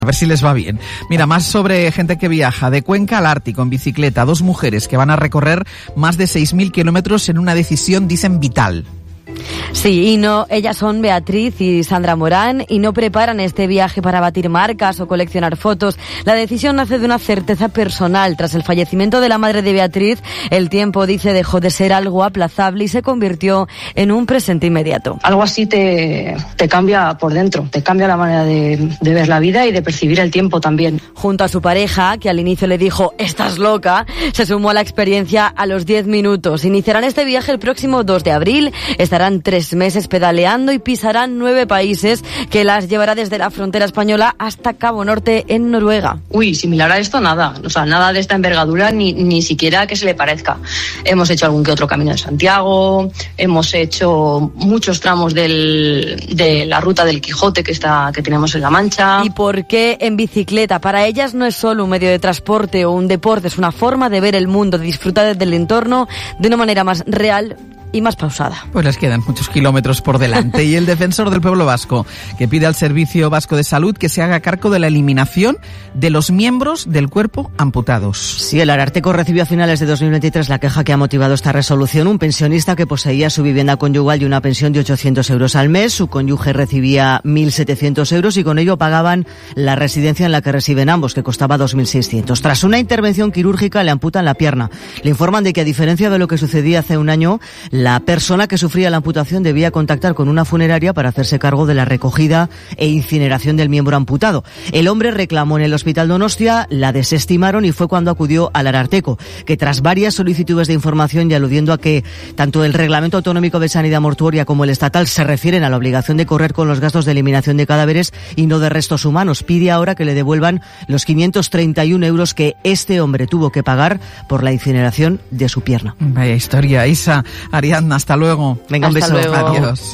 A ver si les va bien. Mira, más sobre gente que viaja de Cuenca al Ártico en bicicleta. 2 mujeres que van a recorrer más de 6.000 kilómetros en una decisión, dicen, vital. Sí, y no, ellas son Beatriz y Sandra Morán y no preparan este viaje para batir marcas o coleccionar fotos. La decisión nace de una certeza personal. Tras el fallecimiento de la madre de Beatriz, el tiempo, dice, dejó de ser algo aplazable y se convirtió en un presente inmediato. Algo así te cambia por dentro, te cambia la manera de ver la vida y de percibir el tiempo también. Junto a su pareja, que al inicio le dijo "estás loca", se sumó a la experiencia a los 10 minutos. Iniciarán este viaje el próximo 2 de abril, estarán 3 meses pedaleando y pisarán 9 países que las llevará desde la frontera española hasta Cabo Norte en Noruega. Uy, similar a esto nada, o sea, nada de esta envergadura ni siquiera que se le parezca. Hemos hecho algún que otro camino de Santiago, hemos hecho muchos tramos de la ruta del Quijote que tenemos en La Mancha. ¿Y por qué en bicicleta? Para ellas no es solo un medio de transporte o un deporte, es una forma de ver el mundo, de disfrutar del entorno de una manera más real y más pausada. Pues les quedan muchos kilómetros por delante. Y el defensor del pueblo vasco, que pide al Servicio Vasco de Salud que se haga cargo de la eliminación de los miembros del cuerpo amputados. Sí, el Ararteko recibió a finales de 2023 la queja que ha motivado esta resolución. Un pensionista que poseía su vivienda conyugal y una pensión de 800 euros al mes. Su cónyuge recibía 1.700 euros y con ello pagaban la residencia en la que residen ambos, que costaba 2.600. Tras una intervención quirúrgica le amputan la pierna. Le informan de que, a diferencia de lo que sucedía hace un año, la persona que sufría la amputación debía contactar con una funeraria para hacerse cargo de la recogida e incineración del miembro amputado. El hombre reclamó en el Hospital Donostia, la desestimaron y fue cuando acudió al Ararteko, que tras varias solicitudes de información y aludiendo a que tanto el Reglamento Autonómico de Sanidad Mortuoria como el estatal se refieren a la obligación de correr con los gastos de eliminación de cadáveres y no de restos humanos, pide ahora que le devuelvan los 531 euros que este hombre tuvo que pagar por la incineración de su pierna. Vaya historia, Isa. Ariadna, hasta luego. Venga, un beso. Luego. Adiós.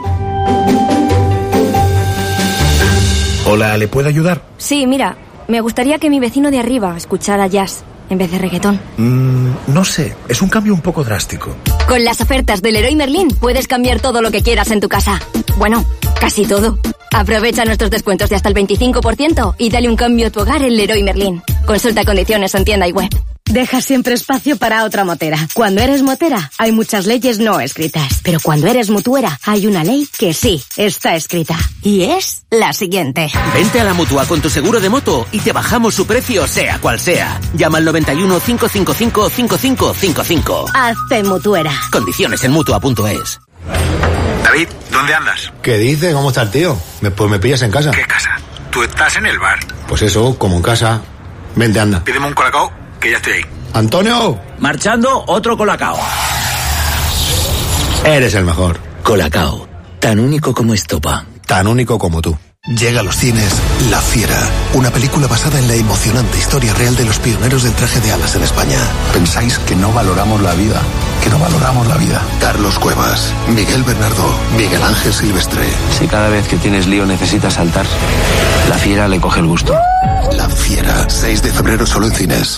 Hola, ¿le puedo ayudar? Sí, mira, me gustaría que mi vecino de arriba escuchara jazz en vez de reggaetón. No sé, es un cambio un poco drástico. Con las ofertas del Leroy Merlin puedes cambiar todo lo que quieras en tu casa. Bueno, casi todo. Aprovecha nuestros descuentos de hasta el 25% y dale un cambio a tu hogar en Leroy Merlin. Consulta condiciones en tienda y web. Deja siempre espacio para otra motera. Cuando eres motera, hay muchas leyes no escritas. Pero cuando eres mutuera, hay una ley que sí está escrita. Y es la siguiente. Vente a la Mutua con tu seguro de moto y te bajamos su precio sea cual sea. Llama al 91 555 5555. Hazte mutuera. Condiciones en Mutua.es. David, ¿dónde andas? ¿Qué dice? ¿Cómo está el tío? Pues me pillas en casa. ¿Qué casa? Tú estás en el bar. Pues eso, como en casa. Vente, anda. Pídeme un colacao, que ya estoy ahí. ¡Antonio! Marchando, otro colacao. Eres el mejor. Colacao, tan único como estopa. Tan único como tú. Llega a los cines La Fiera, una película basada en la emocionante historia real de los pioneros del traje de alas en España. ¿Pensáis que no valoramos la vida? Que no valoramos la vida. Carlos Cuevas, Miguel Bernardo, Miguel Ángel Silvestre. Si cada vez que tienes lío necesitas saltar, La Fiera le coge el gusto. La Fiera, 6 de febrero solo en cines.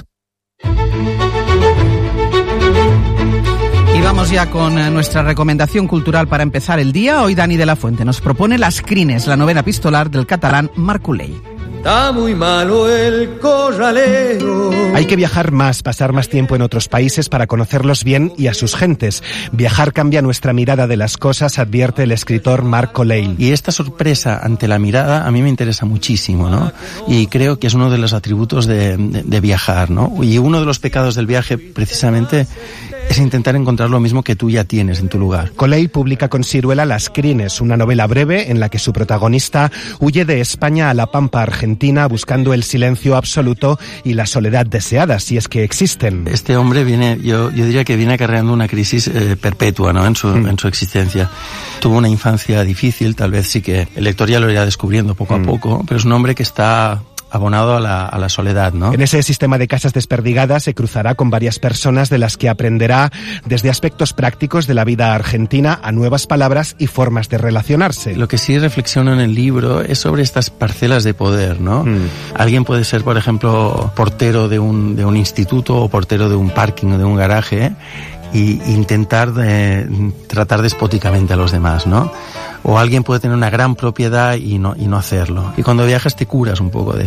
Y vamos ya con nuestra recomendación cultural para empezar el día. Hoy Dani de la Fuente nos propone Las Crines, la novela epistolar del catalán Marc Uley. Está muy malo el corralero. Hay que viajar más, pasar más tiempo en otros países para conocerlos bien y a sus gentes. Viajar cambia nuestra mirada de las cosas, advierte el escritor Marc Uley. Y esta sorpresa ante la mirada a mí me interesa muchísimo, ¿no? Y creo que es uno de los atributos de viajar, ¿no? Y uno de los pecados del viaje, precisamente, es intentar encontrar lo mismo que tú ya tienes en tu lugar. Uley publica con Siruela Las Crines, una novela breve en la que su protagonista huye de España a la pampa argentina buscando el silencio absoluto y la soledad deseada, si es que existen. Este hombre viene, yo diría que viene acarreando una crisis perpetua, ¿no? En su existencia. Tuvo una infancia difícil, tal vez sí que el lector ya lo irá descubriendo poco a poco, pero es un hombre que está abonado a la soledad, ¿no? En ese sistema de casas desperdigadas se cruzará con varias personas de las que aprenderá desde aspectos prácticos de la vida argentina a nuevas palabras y formas de relacionarse. Lo que sí reflexiono en el libro es sobre estas parcelas de poder, ¿no? Alguien puede ser, por ejemplo, portero de un instituto o portero de un parking o de un garaje, y intentar tratar despóticamente a los demás, ¿no? O alguien puede tener una gran propiedad y no hacerlo. Y cuando viajas te curas un poco de